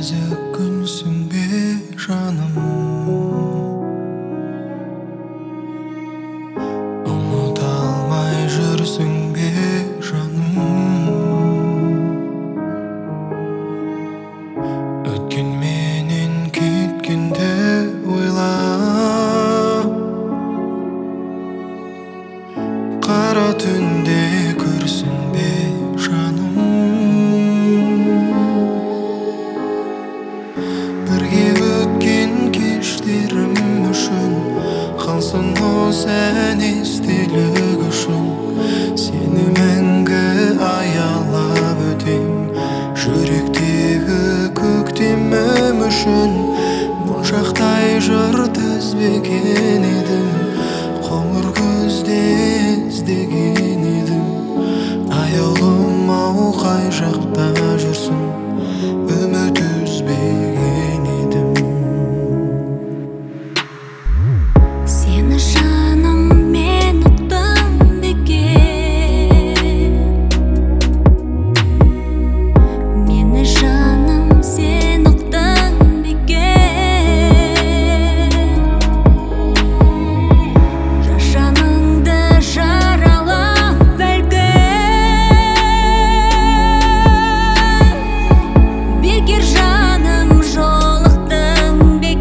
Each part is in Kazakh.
нәзік күнсің бе жаным, ұмыта алмай жүрсің бе жаным. Өткен менен кеткенде ойлап, қара түнде көрсің бе жаным. Бірге өткен кештерім үшін қалсын осы ән естелік үшін. Сені мәңгі аялап өтем, жүректегі көктемім үшін. Моншақтай жыр тізбеген едім, қоңыр көзде іздеген едім. Аяулым ау қай жақта жүрсің, үміт үзбеген едім. Сені жаным мен ұқтым бекен, мені жаным сен ұқтың бекен. Жас жаныңды жаралап бәлкім, бекер жаным жолықтың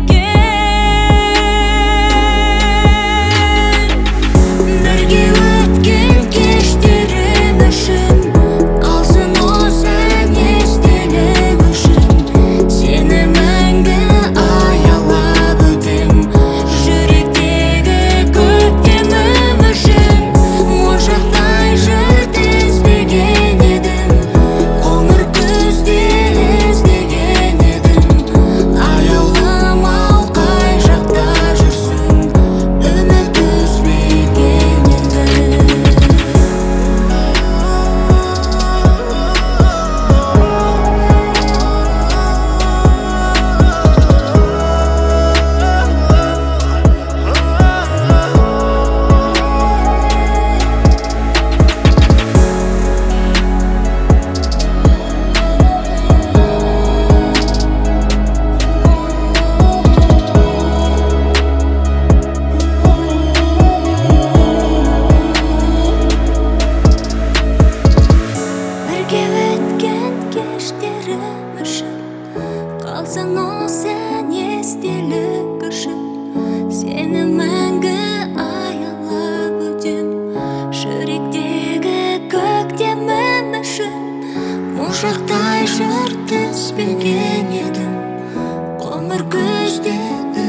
бекен. Бірге өткен кештерім үшін қалсын осы ән естелік үшін. Сені мәңгі аялап өтем, жүректегі көктемім үшін. Моншақтай жыр тізбеген едім, қоңыр күзде іздеген едім. Аяулым ау қай жақта жүрсің, үміт үзбеген едім. Бірге өткен кештерім үшін қалсын осы ән естелік үшін. Сені мәңгі аялап өтем, жүректегі көктемім үшін. Моншақтай жыр тізбеген едім, қоңыр күзде